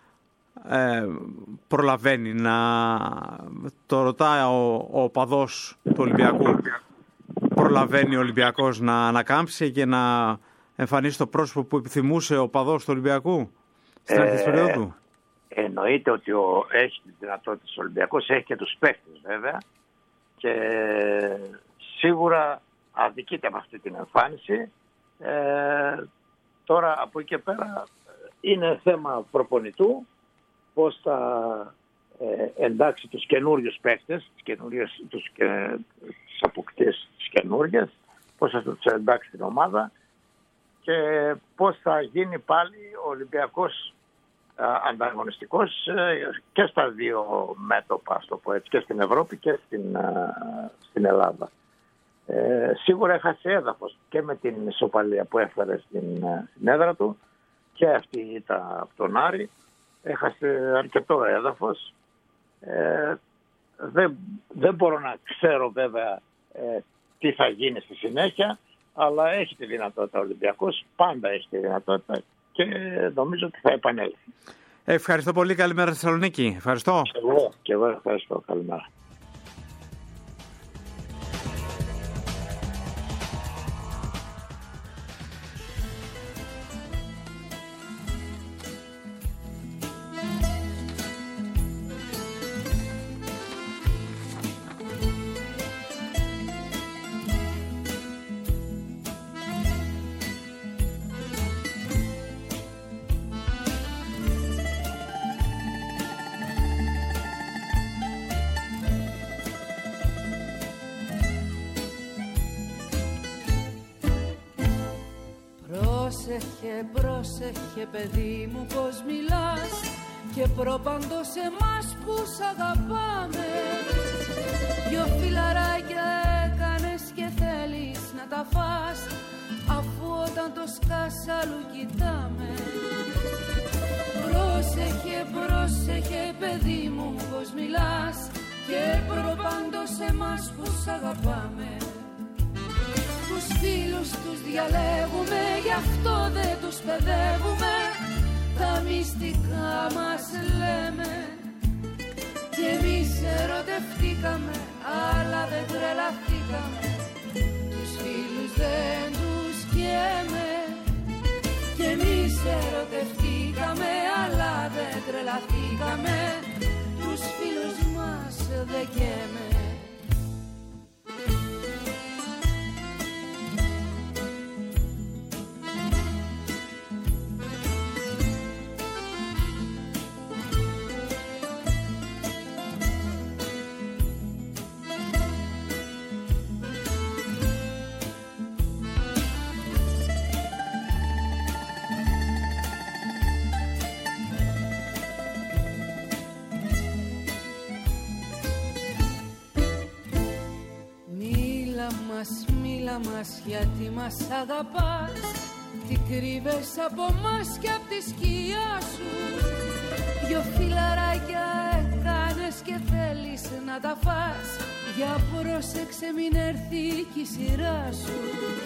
Προλαβαίνει να το ρωτάει ο οπαδός του Ολυμπιακού. Προλαβαίνει ο Ολυμπιακός να ανακάμψει και να εμφανίσει το πρόσωπο που επιθυμούσε ο οπαδός του Ολυμπιακού στην αρχή της περίοδου.
Εννοείται ότι έχει τη δυνατότητα ο Ολυμπιακός, έχει και τους παίκτες βέβαια και σίγουρα αδικείται με αυτή την εμφάνιση. Τώρα από εκεί και πέρα είναι θέμα προπονητού πώς θα εντάξει τους καινούριους παίκτες, τους αποκτήσεις τις καινούριες, πώς θα τους εντάξει την ομάδα και πώς θα γίνει πάλι ο Ολυμπιακός ανταγωνιστικός και στα δύο μέτωπα, στο πω έτσι, και στην Ευρώπη και στην Ελλάδα. Σίγουρα έχασε έδαφος και με την ισοπαλία που έφερε στην έδρα του και αυτή ήταν από τον Άρη. Έχασε αρκετό έδαφος. Δεν μπορώ να ξέρω βέβαια τι θα γίνει στη συνέχεια, αλλά έχει τη δυνατότητα ο Ολυμπιακός, πάντα έχει τη δυνατότητα και νομίζω ότι θα επανέλθει.
Ευχαριστώ πολύ. Καλημέρα στη Θεσσαλονίκη. Ευχαριστώ.
Και εγώ ευχαριστώ. Καλημέρα.
Πρόσεχε, πρόσεχε παιδί μου πως μιλάς και προπαντό σε εμάς που σ' αγαπάμε. Δυο φιλαράκια έκανες και θέλεις να τα φας, αφού όταν το σκάς αλλού κοιτάμε. Πρόσεχε, πρόσεχε παιδί μου πως μιλάς και προπαντό σε εμάς που σ' αγαπάμε. Τους φίλους τους διαλέγουμε, γι' αυτό δεν τους παιδεύουμε, τα μυστικά μας λέμε. Κι εμείς ερωτευτήκαμε, αλλά δεν τρελαθήκαμε, τους φίλους δεν τους καίμε. Κι εμείς ερωτευτήκαμε, αλλά δεν τρελαθήκαμε, τους φίλους μας δεν καίμε. Μίλα μας γιατί μας αγαπάς, τι κρύβες από μας κι απ' τη σκιά σου. Δυο φιλαράκια έκανες και θέλεις να τα φας, για πρόσεξε μην έρθει κι η σειρά σου.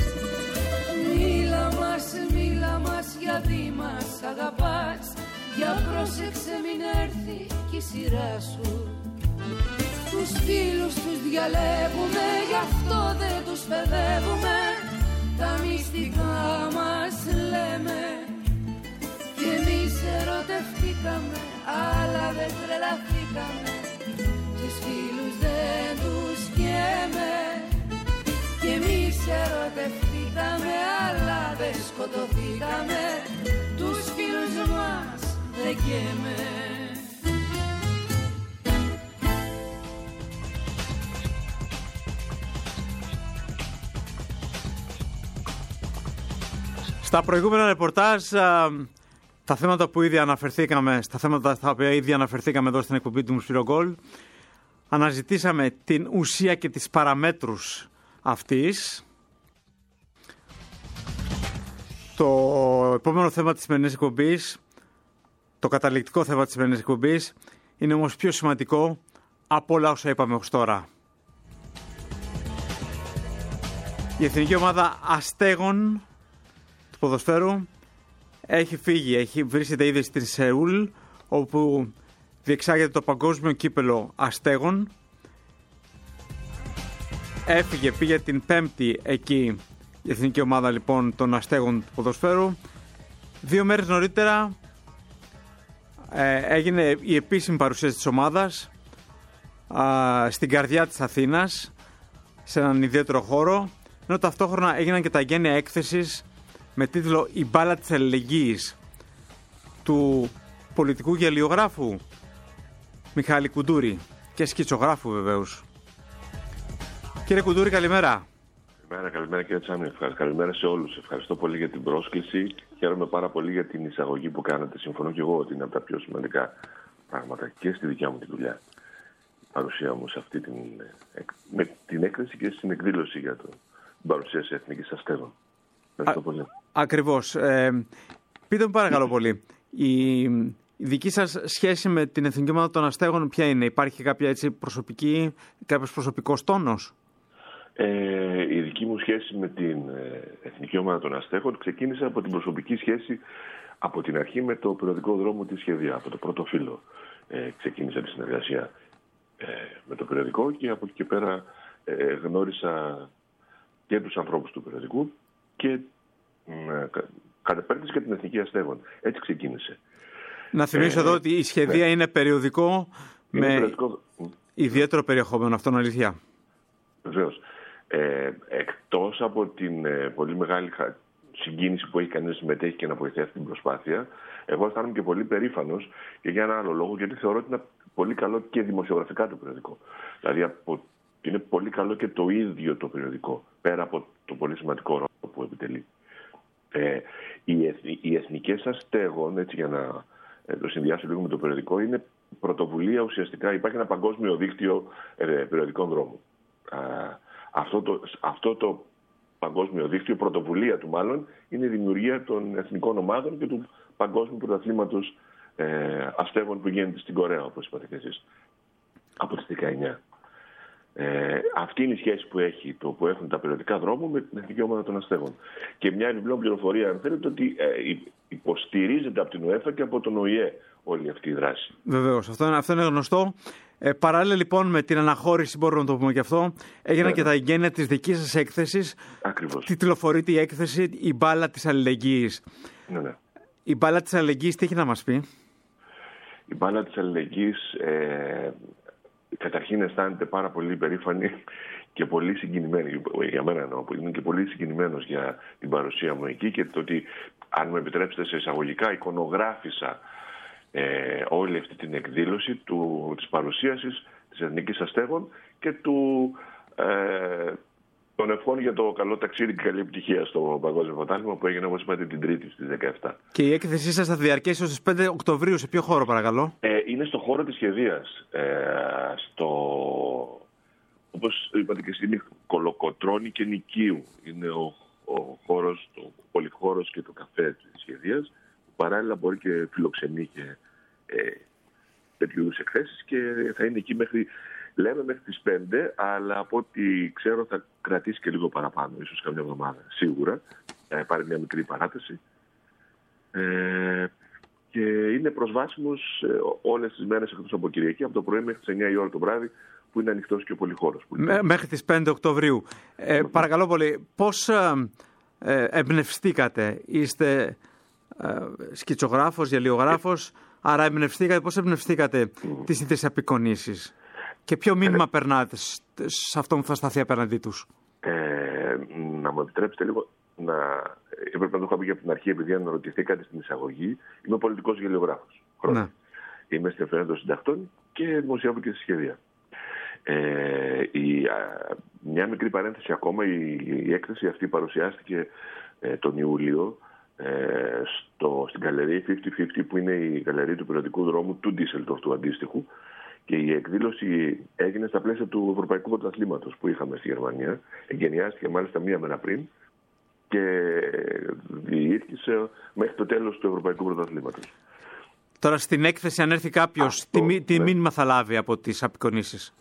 Μίλα μας γιατί μας αγαπάς, για πρόσεξε μην έρθει κι η σειρά σου. Τους φίλους τους διαλέγουμε, γι' αυτό δεν τους παιδεύουμε, τα μυστικά μας λέμε. Κι εμείς ερωτευτήκαμε, αλλά δεν τρελαθήκαμε, τους φίλους δεν τους καίμε. Κι εμείς ερωτευτήκαμε, αλλά δεν σκοτωθήκαμε, τους φίλους μας δεν καίμε.
Στα προηγούμενα ρεπορτάζ, τα θέματα που ήδη αναφερθήκαμε, στα θέματα στα οποία ήδη αναφερθήκαμε εδώ στην εκπομπή του Σπύρο Γκολ, αναζητήσαμε την ουσία και τις παραμέτρους αυτής. Το επόμενο θέμα της σημερινής εκπομπής, το καταληκτικό θέμα της σημερινής εκπομπής, είναι όμως πιο σημαντικό από όλα όσα είπαμε ως τώρα. Η εθνική ομάδα αστέγων του ποδοσφαίρου έχει φύγει, βρίσκεται ήδη στην Σεούλ, όπου διεξάγεται το παγκόσμιο κύπελο αστέγων. Έφυγε, πήγε την Πέμπτη εκεί η εθνική ομάδα λοιπόν των αστέγων του ποδοσφαίρου. 2 μέρες νωρίτερα έγινε η επίσημη παρουσίαση της ομάδας στην καρδιά της Αθήνας, σε έναν ιδιαίτερο χώρο, ενώ ταυτόχρονα έγιναν και τα γένεια έκθεσης με τίτλο «Η μπάλα της αλληλεγγύης» του πολιτικού γελιογράφου Μιχάλη Κουντούρη και σκητσογράφου βεβαίως. Κύριε Κουντούρη, καλημέρα.
Καλημέρα κύριε Τσάμι, καλημέρα σε όλους. Ευχαριστώ πολύ για την πρόσκληση. Χαίρομαι πάρα πολύ για την εισαγωγή που κάνατε. Συμφωνώ και εγώ ότι είναι από τα πιο σημαντικά πράγματα και στη δικιά μου τη δουλειά. Η παρουσία μου σε αυτή με την έκθεση και στην εκδήλωση για την παρουσίαση εθνικής αστέγων. Ευχαριστώ πολύ. Ακριβώς.
Πείτε μου παρακαλώ πολύ, η δική σας σχέση με την εθνική ομάδα των αστέγων ποια είναι? Υπάρχει κάποια έτσι κάποιος προσωπικός τόνος?
Η δική μου σχέση με την εθνική ομάδα των αστέγων ξεκίνησε από την προσωπική σχέση από την αρχή με το περιοδικό δρόμο της Σχεδία. Από το πρώτο φύλλο ξεκίνησε τη συνεργασία με το περιοδικό και από εκεί και πέρα γνώρισα και τους ανθρώπους του περιοδικού και κατ' επέκταση και την εθνική αστέγων. Έτσι ξεκίνησε.
Να θυμίσω εδώ ότι η Σχεδία είναι περιοδικό με ιδιαίτερο περιεχόμενο, αυτό είναι αλήθεια.
Βεβαίως. Εκτός από την πολύ μεγάλη συγκίνηση που έχει κανείς να συμμετέχει και να βοηθάει αυτή την προσπάθεια, εγώ αισθάνομαι και πολύ περήφανος και για ένα άλλο λόγο, γιατί θεωρώ ότι είναι πολύ καλό και δημοσιογραφικά το περιοδικό. Δηλαδή είναι πολύ καλό και το ίδιο το περιοδικό, πέρα από το πολύ σημαντικό ρόλο που επιτελεί. Οι εθνικές αστέγων, έτσι για να το συνδυάσω λίγο με το περιοδικό, είναι πρωτοβουλία ουσιαστικά. Υπάρχει ένα παγκόσμιο δίκτυο περιοδικών δρόμων. Αυτό το παγκόσμιο δίκτυο, πρωτοβουλία του μάλλον, είναι η δημιουργία των εθνικών ομάδων και του παγκόσμιου πρωταθλήματος αστέγων που γίνεται στην Κορέα, όπως είπατε και εσείς, από τις 19. Αυτή είναι η σχέση που έχουν τα περιοδικά δρόμου με την Εθνική Ομάδα των Αστέγων. Και μια επιπλέον πληροφορία, αν θέλετε, ότι υποστηρίζεται από την UEFA και από τον ΟΗΕ όλη αυτή η δράση.
Βεβαίως, αυτό είναι γνωστό. Παράλληλα λοιπόν με την αναχώρηση, μπορούμε να το πούμε και αυτό, έγιναν και τα εγγένεια της δικής σας έκθεσης.
Ακριβώς.
Τιτλοφορείται η έκθεση «Η μπάλα της αλληλεγγύης».
Ναι.
Η μπάλα της αλληλεγγύης τι έχει να μας πει?
Η μπάλα της αλληλεγγύης καταρχήν αισθάνεται πάρα πολύ περήφανη και πολύ συγκινημένη, για μένα εννοώ, που είμαι και πολύ συγκινημένος για την παρουσία μου εκεί και το ότι, αν μου επιτρέψετε σε εισαγωγικά, εικονογράφησα όλη αυτή την εκδήλωση της παρουσίασης της Εθνικής Αστέγων και των ευχών για το καλό ταξίδι και καλή επιτυχία στο Παγκόσμιο Πρωτάθλημα που έγινε, όπως είπατε, την Τρίτη στις 17.
Και η έκθεσή σας θα διαρκέσει ως τις 5 Οκτωβρίου. Σε ποιο χώρο, παρακαλώ?
Είναι στο χώρο της Σχεδίας. Όπως είπατε και εσείς, είναι Κολοκοτρώνη και Νικίου. Είναι ο χώρος, το πολυχώρος και το καφέ της Σχεδίας. Παράλληλα μπορεί και φιλοξενεί και τέτοιου είδους εκθέσεις και θα είναι εκεί μέχρι τις 5, αλλά από ό,τι ξέρω θα κρατήσει και λίγο παραπάνω, ίσως καμιά εβδομάδα σίγουρα. Πάρει μια μικρή παράταση. Και είναι προσβάσιμος όλες τις μέρες εκτός από Κυριακή, από το πρωί μέχρι τις 9 η ώρα το βράδυ, που είναι ανοιχτός και ο πολυχώρος.
Μέχρι τις 5 Οκτωβρίου. Παρακαλώ πολύ, πώς εμπνευστήκατε? Είστε σκητσογράφος, γελιογράφος, άρα πώς εμπνευστήκατε τις ίδιες απεικονίσεις και ποιο μήνυμα περνάτε σε αυτόν που θα σταθεί απέναντί τους?
Να μου επιτρέψετε λίγο έπρεπε να το είχα πει από την αρχή, επειδή αναρωτηθήκατε στην εισαγωγή. Είμαι πολιτικός γελιογράφος. Ναι. Είμαι στην Εφημερίδα των Συντακτών και δημοσιεύω και στη Σχεδία. Μια μικρή παρένθεση ακόμα, η έκθεση αυτή παρουσιάστηκε τον Ιούλιο στην Γαλερία 50-50, που είναι η γαλερία του περιοδικού δρόμου του Ντίσελντορφ, του αντίστοιχου, και η εκδήλωση έγινε στα πλαίσια του Ευρωπαϊκού Πρωταθλήματος που είχαμε στη Γερμανία. Εγκαινιάστηκε μάλιστα μία μέρα πριν και διήρκησε μέχρι το τέλος του Ευρωπαϊκού Πρωταθλήματος.
Τώρα στην έκθεση, αν έρθει κάποιος, τι μήνυμα θα λάβει από τις απεικονίσεις?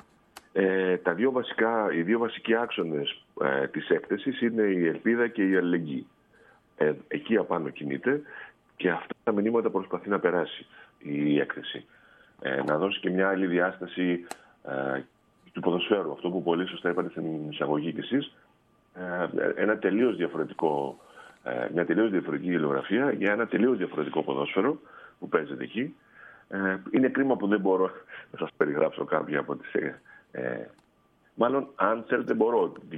Οι δύο βασικοί άξονες της έκθεσης είναι η ελπίδα και η αλληλεγγύη. Εκεί απάνω κινείται και αυτά τα μηνύματα προσπαθεί να περάσει η έκθεση. Να δώσει και μια άλλη διάσταση του ποδοσφαίρου, αυτό που πολύ σωστά είπατε στην εισαγωγή κι εσείς, μια τελείως διαφορετική γελιογραφία για ένα τελείως διαφορετικό ποδόσφαιρο που παίζεται εκεί. Είναι κρίμα που δεν μπορώ να σας περιγράψω κάποια από τις... μάλλον, αν θέλετε, μπορώ. Η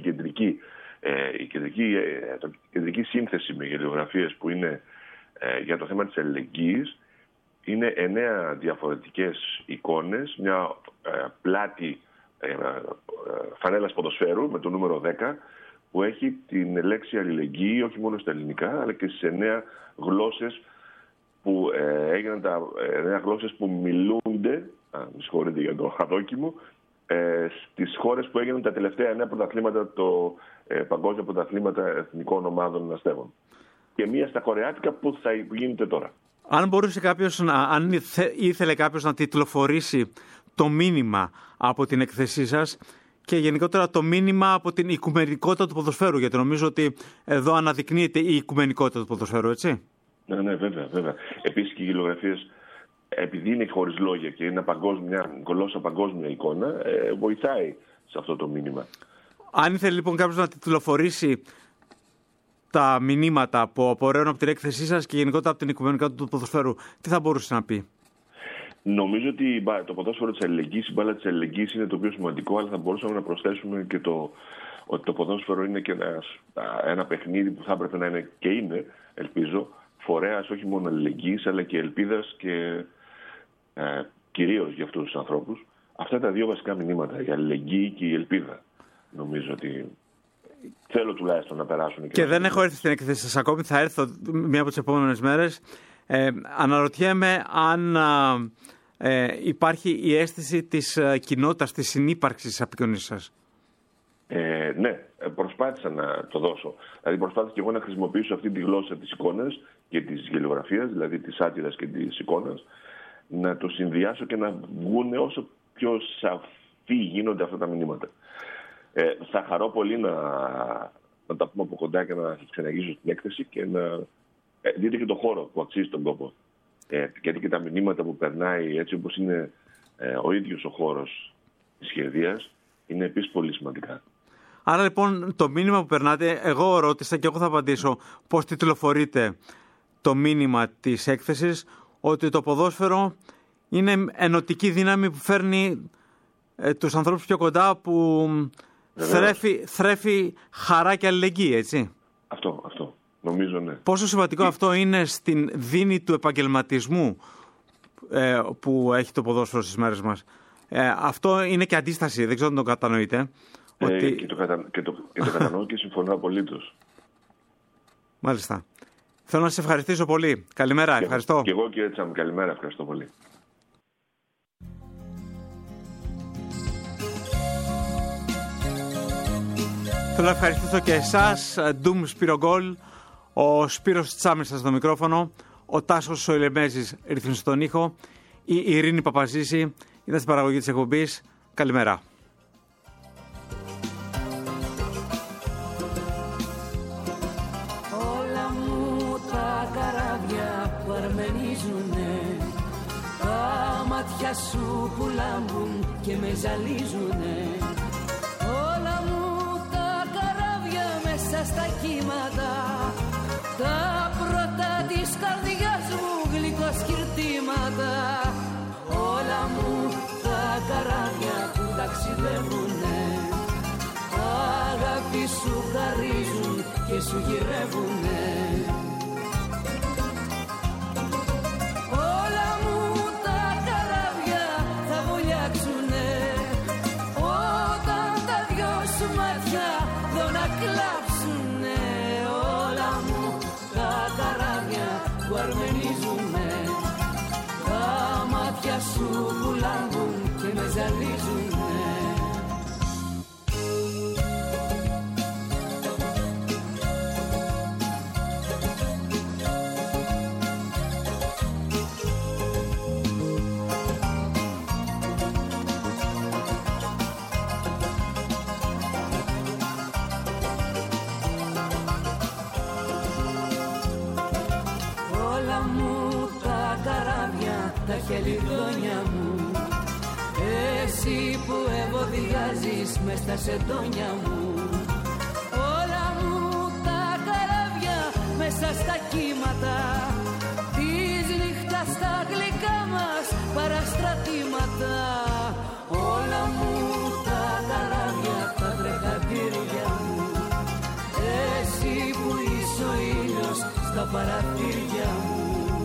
κεντρική σύνθεση με γελιογραφίες που είναι για το θέμα της αλληλεγγύης είναι 9 διαφορετικές εικόνες, μια πλάτη φανέλας ποδοσφαίρου με το νούμερο 10 που έχει την λέξη αλληλεγγύη όχι μόνο στα ελληνικά αλλά και στις 9 γλώσσες που έγιναν 9 γλώσσες που μιλούνται, με συγχωρείτε για το αδόκιμο, στις χώρες που έγιναν τα τελευταία 9 πρωταθλήματα, το παγκόσμια πρωταθλήματα εθνικών ομάδων αστέγων. Και μία στα κορεάτικα που γίνεται τώρα.
Αν μπορούσε ήθελε κάποιος να τιτλοφορήσει το μήνυμα από την εκθεσή σας και γενικότερα το μήνυμα από την οικουμενικότητα του ποδοσφαίρου, γιατί νομίζω ότι εδώ αναδεικνύεται η οικουμενικότητα του ποδοσφαίρου, έτσι.
Ναι, βέβαια. Επίσης και οι γελιογραφίες, επειδή είναι χωρίς λόγια και είναι μια γλώσσα παγκόσμια εικόνα, βοηθάει σε αυτό το μήνυμα.
Αν ήθελε λοιπόν κάποιος να τιτλοφορήσει τα μηνύματα που απορρέουν από την έκθεσή σας και γενικότερα από την οικουμενικότητα του ποδοσφαίρου, τι θα μπορούσε να πει?
Νομίζω ότι το ποδόσφαιρο της αλληλεγγύης, η μπάλα της αλληλεγγύης είναι το πιο σημαντικό, αλλά θα μπορούσαμε να προσθέσουμε και ότι το ποδόσφαιρο είναι και ένα παιχνίδι που θα έπρεπε να είναι και είναι, ελπίζω, φορέας όχι μόνο αλληλεγγύης αλλά και ελπίδας και κυρίως για αυτούς τους ανθρώπους. Αυτά τα δύο βασικά μηνύματα, η αλληλεγγύη και η ελπίδα, νομίζω ότι θέλω τουλάχιστον να περάσουν.
Και δεν έχω έρθει στην έκθεση σας ακόμη, θα έρθω μία από τις επόμενες μέρες. Αναρωτιέμαι αν υπάρχει η αίσθηση της κοινότητας, της συνύπαρξης από κοινωνία σας.
Ναι, προσπάθησα να το δώσω. Δηλαδή προσπάθησα και εγώ να χρησιμοποιήσω αυτή τη γλώσσα της εικόνας και της γελιογραφίας, δηλαδή της σάτυρας και της εικόνας, να το συνδυάσω και να βγουν όσο πιο σαφή γίνονται αυτά τα μηνύματα. Θα χαρώ πολύ να τα πούμε από κοντά και να σας ξαναγήσω στην έκθεση και να δείτε και το χώρο που αξίζει τον κόπο. Γιατί και τα μηνύματα που περνάει, έτσι όπως είναι ο ίδιος ο χώρος της σχεδίας, είναι επίσης πολύ σημαντικά.
Άρα λοιπόν το μήνυμα που περνάτε, εγώ ρώτησα και εγώ θα απαντήσω πώς τιτλοφορείτε το μήνυμα της έκθεσης, ότι το ποδόσφαιρο είναι ενωτική δύναμη που φέρνει τους ανθρώπους πιο κοντά, που θρέφει χαρά και αλληλεγγύη, έτσι.
Αυτό. Νομίζω ναι.
Πόσο σημαντικό αυτό είναι στην δίνη του επαγγελματισμού που έχει το ποδόσφαιρο στις μέρες μας. Αυτό είναι και αντίσταση, δεν ξέρω αν το κατανοείτε.
Ότι... Και το κατανοώ και συμφωνώ απολύτως.
Μάλιστα. Θέλω να σας ευχαριστήσω πολύ. Καλημέρα, ευχαριστώ.
Και εγώ κύριε Τσάμ, καλημέρα, ευχαριστώ πολύ.
Θέλω να ευχαριστήσω και εσάς, Ντουμ Σπυρογκόλ, ο Σπύρος Τσάμης στο μικρόφωνο, ο Τάσος Σοηλεμέζης ρύθμισε τον ήχο, η Ειρήνη Παπαζήση ήταν στην παραγωγή της εκπομπής. Καλημέρα.
Όλα μου τα καράβια που αρμενίζουνε, τα μάτια σου που λάμπουν και με ζαλίζουνε. Όλα μου τα καράβια μέσα στα κύματα, τα πρώτα της καρδιάς μου γλυκοσκυρτήματα. Όλα μου τα καράβια που ταξιδεύουνε, αγάπη σου χαρίζουν και σου γυρεύουνε. Όλα μου τα καράβια θα βουλιάξουνε, όταν τα δυο σου μάτια δω να κλάψουνε. Όλα μου τα καράβια που αρμενίζουνε, τα μάτια σου που λάμπουν και με ζαλίζουνε. Τα χελιδόνια μου, εσύ που ευωδιάζεις μες στα σεντόνια μου. Όλα μου τα καράβια μέσα στα κύματα, της νύχτας στα γλυκά μας παραστρατήματα. Όλα μου τα καράβια τα τρεχατήρια μου, εσύ που είσαι ο ήλιος στα παραθύρια μου.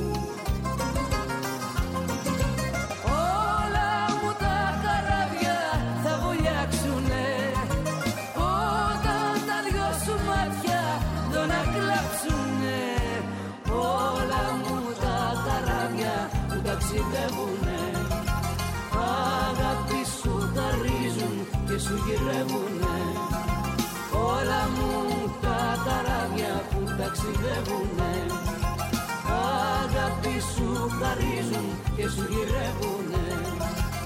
Ταξιδεύουνε, αγάπη σου χαρίζουν και σου γυρεύουνε. Όλα μου τα καράβια που ταξιδεύουνε, αγάπη σου χαρίζουν και σου γυρεύουνε.